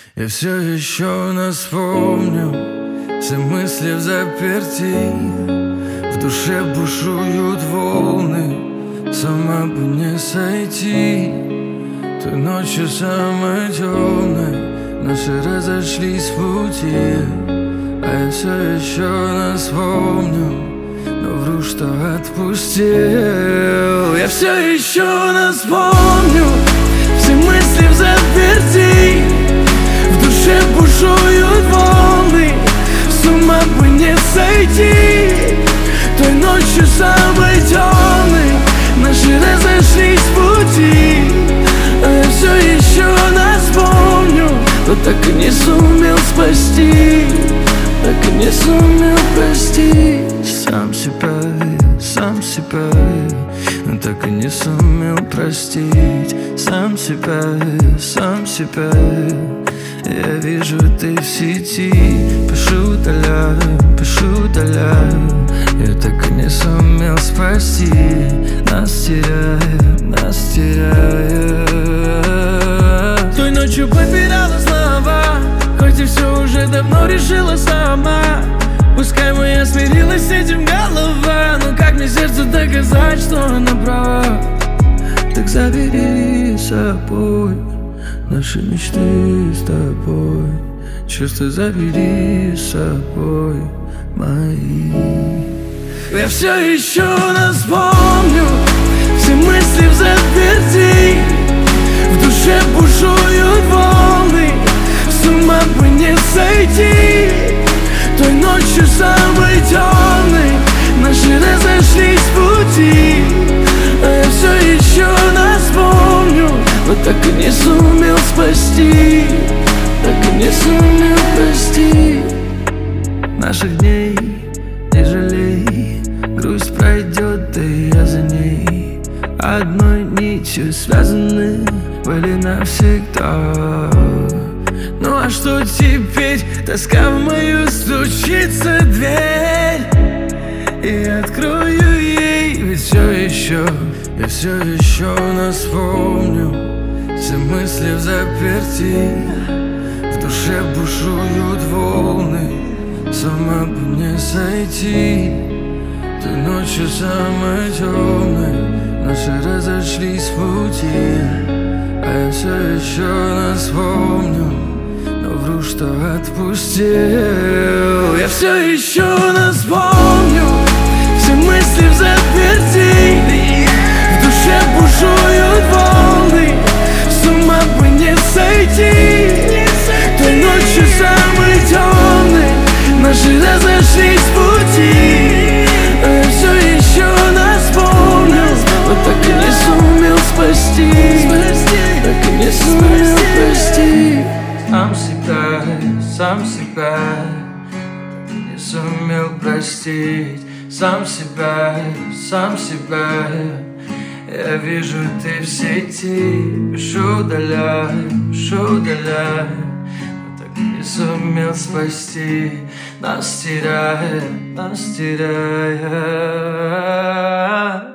Я все еще нас помню, все мысли взаперти, в душе бушуют волны, сама бы не сойти. Той ночью самой темной наши разошлись пути, а я все еще нас помню, но вру, что отпустил. Я все еще нас помню, все мысли взаперти, в душе бушуют волны, с ума бы не сойти. Той ночью самой темной наши разошлись пути, а я все еще нас помню, но так и не сумел спасти, так и не сумел простить. Сам себя, но так и не сумел простить. Сам себя. Я вижу, ты в сети, пишу, удаляю. Я так и не сумел спасти, нас теряя. Той ночью подбирала слова, хоть и все уже давно решила сама. Пускай моя смирилась с этим голова, но как мне сердцу доказать, что она права? Так забери с собой наши мечты с тобой, чувства забери с собой мои. Я все еще нас помню, все мысли взаперти, в душе бушуют волны, с ума бы не сойти. Той ночью самой темной наши разошлись пути, а я все еще нас помню, но так и не сумел спасти, так и не сумел простить. Наших дней не жалей, грусть пройдет, да и я за ней. Одной нитью связаны были навсегда. Ну а что теперь? Тоска в мою стучится дверь, и открою ей, ведь я все еще нас помню, все мысли взаперти, в душе бушуют волны, сама бы не сойти. Той ночью самой темной наши разошлись пути, а я все еще нас помню, но вру, что отпустил. Я все еще нас помню, все мысли взаперти, в душе бушуют волны, с ума бы не сойти. Той ночью самой темной наши разошлись пути, а я все еще нас помню, но так и не сумел спасти, так и не сумел простить. Сам себя, не сумел простить. Сам себя. Я вижу, ты в сети, пишу, удаляю. Но так и не сумел спасти, нас теряя.